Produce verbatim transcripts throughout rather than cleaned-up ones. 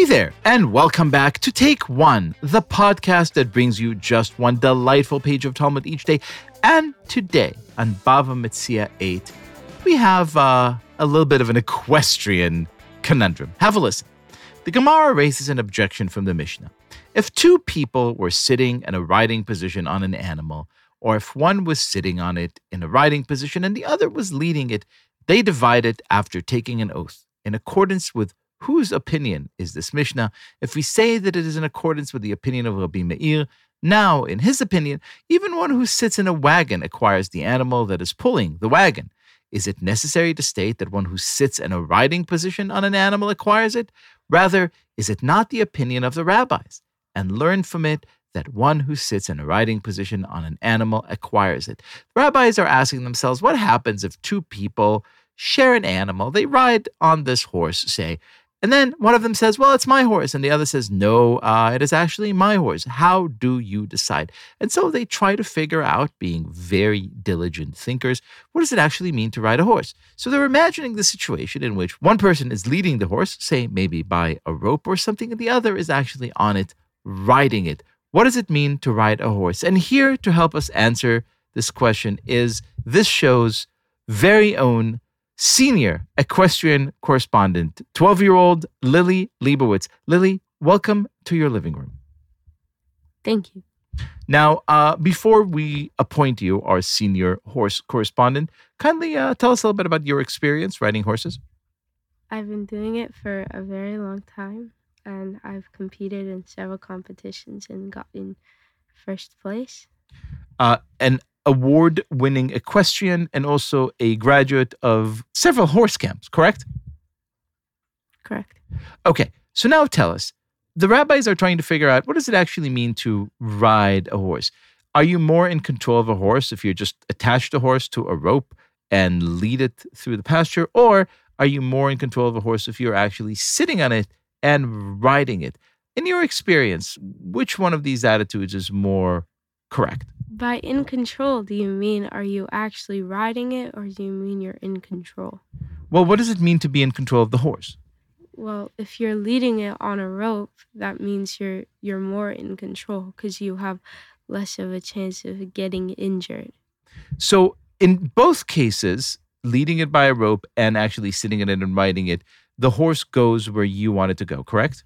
Hey there, and welcome back to Take One, the podcast that brings you just one delightful page of Talmud each day. And today, on Bava Metzia eight, we have uh, a little bit of an equestrian conundrum. Have a listen. The Gemara raises an objection from the Mishnah. If two people were sitting in a riding position on an animal, or if one was sitting on it in a riding position and the other was leading it, they divide it after taking an oath. In accordance with whose opinion is this Mishnah? If we say that it is in accordance with the opinion of Rabbi Meir, now, in his opinion, even one who sits in a wagon acquires the animal that is pulling the wagon. Is it necessary to state that one who sits in a riding position on an animal acquires it? Rather, is it not the opinion of the rabbis? And learn from it that one who sits in a riding position on an animal acquires it. The rabbis are asking themselves, what happens if two people share an animal? They ride on this horse, say, and then one of them says, well, it's my horse. And the other says, no, uh, it is actually my horse. How do you decide? And so they try to figure out, being very diligent thinkers, what does it actually mean to ride a horse? So they're imagining the situation in which one person is leading the horse, say maybe by a rope or something, and the other is actually on it, riding it. What does it mean to ride a horse? And here to help us answer this question is this show's very own senior equestrian correspondent, twelve-year-old Lily Leibowitz. Lily, welcome to your living room. Thank you. Now, uh, before we appoint you our senior horse correspondent, kindly uh, tell us a little bit about your experience riding horses. I've been doing it for a very long time, and I've competed in several competitions and gotten first place. Uh, and award-winning equestrian and also a graduate of several horse camps, correct? Correct. Okay, so now tell us, the rabbis are trying to figure out what does it actually mean to ride a horse? Are you more in control of a horse if you're just attached a horse to a rope and lead it through the pasture? Or are you more in control of a horse if you're actually sitting on it and riding it? In your experience, which one of these attitudes is more correct? By in control, do you mean are you actually riding it, or do you mean you're in control? Well, what does it mean to be in control of the horse? Well, if you're leading it on a rope, that means you're you're more in control because you have less of a chance of getting injured. So in both cases, leading it by a rope and actually sitting in it and riding it, the horse goes where you want it to go, correct?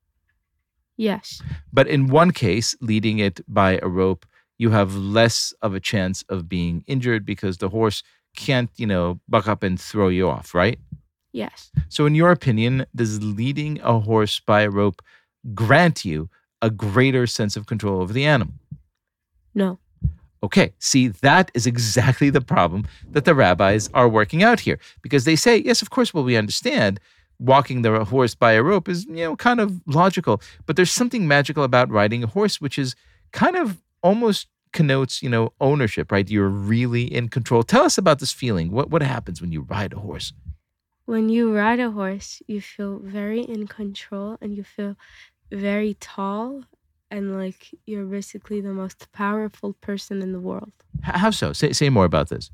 Yes. But in one case, leading it by a rope, you have less of a chance of being injured because the horse can't, you know, buck up and throw you off, right? Yes. So in your opinion, does leading a horse by a rope grant you a greater sense of control over the animal? No. Okay, see, that is exactly the problem that the rabbis are working out here. Because they say, yes, of course, well, we understand walking the horse by a rope is, you know, kind of logical. But there's something magical about riding a horse, which is kind of almost connotes, you know, ownership, right? You're really in control. Tell us about this feeling. What what happens when you ride a horse? When you ride a horse, you feel very in control and you feel very tall and like you're basically the most powerful person in the world. H- How so? Say say more about this.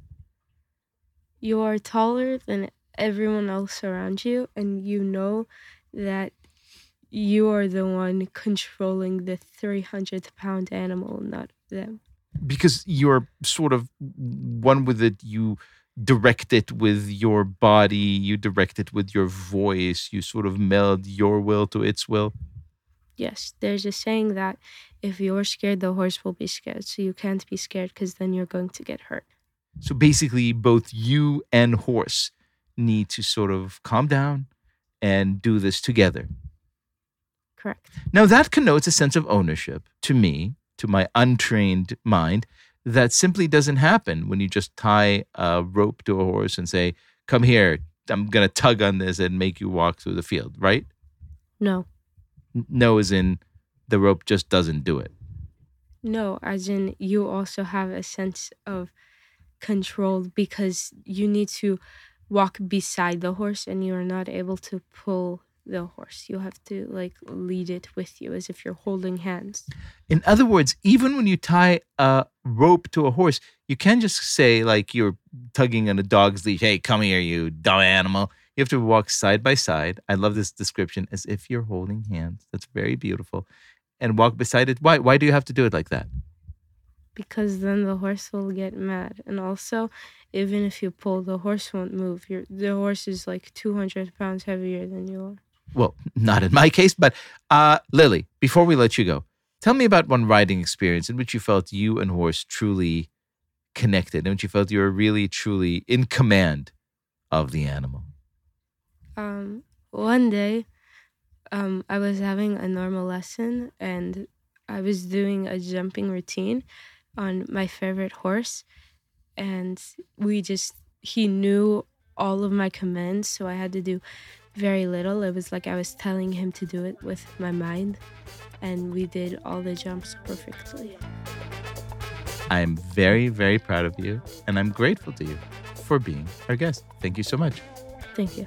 You are taller than everyone else around you, and you know that you are the one controlling the three hundred pound animal, not them. Because you're sort of one with it, you direct it with your body, you direct it with your voice, you sort of meld your will to its will. Yes, there's a saying that if you're scared, the horse will be scared. So you can't be scared because then you're going to get hurt. So basically, both you and horse need to sort of calm down and do this together. Correct. Now, that connotes a sense of ownership to me, to my untrained mind, that simply doesn't happen when you just tie a rope to a horse and say, come here, I'm going to tug on this and make you walk through the field, right? No. No, as in the rope just doesn't do it. No, as in you also have a sense of control because you need to walk beside the horse and you're not able to pull the horse. You have to like lead it with you as if you're holding hands. In other words, even when you tie a rope to a horse, you can't just say like you're tugging on a dog's leash, hey, come here, you dumb animal. You have to walk side by side. I love this description, as if you're holding hands. That's very beautiful. And walk beside it. Why? Why do you have to do it like that? Because then the horse will get mad. And also, even if you pull, the horse won't move. You're, the horse is like two hundred pounds heavier than you are. Well, not in my case, but uh, Lily, before we let you go, tell me about one riding experience in which you felt you and horse truly connected, in which you felt you were really, truly in command of the animal. Um, one day, um, I was having a normal lesson and I was doing a jumping routine on my favorite horse, and we just he knew all of my commands, so I had to do very little. It was like I was telling him to do it with my mind, and we did all the jumps perfectly. I'm very, very proud of you, and I'm grateful to you for being our guest. Thank you so much. Thank you.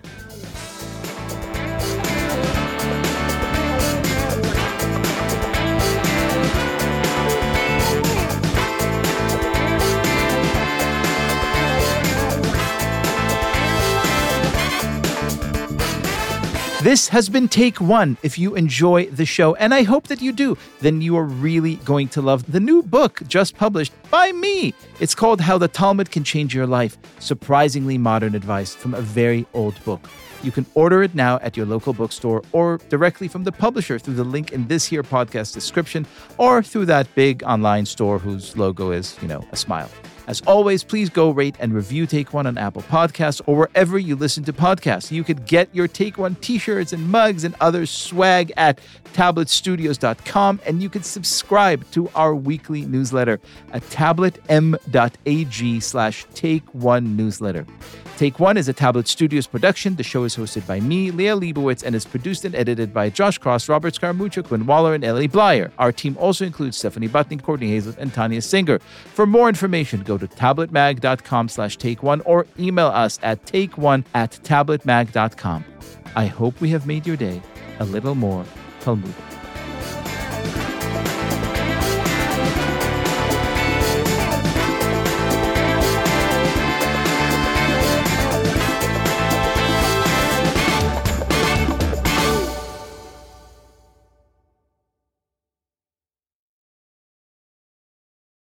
This has been Take One. If you enjoy the show, and I hope that you do, then you are really going to love the new book just published by me. It's called How the Talmud Can Change Your Life, surprisingly modern advice from a very old book. You can order it now at your local bookstore or directly from the publisher through the link in this here podcast description, or through that big online store whose logo is, you know, a smile. As always, please go rate and review Take One on Apple Podcasts or wherever you listen to podcasts. You could get your Take One t-shirts and mugs and other swag at tablet studios dot com, and you can subscribe to our weekly newsletter at tabletm.ag slash Take One newsletter. Take One is a Tablet Studios production. The show is hosted by me, Leah Leibowitz, and is produced and edited by Josh Cross, Robert Scaramuccio, Quinn Waller, and Ellie Blyer. Our team also includes Stephanie Butnick, Courtney Hazlett, and Tanya Singer. For more information, go to tabletmag.com slash take one or email us at takeone at tabletmag.com. I hope we have made your day a little more Talmudic.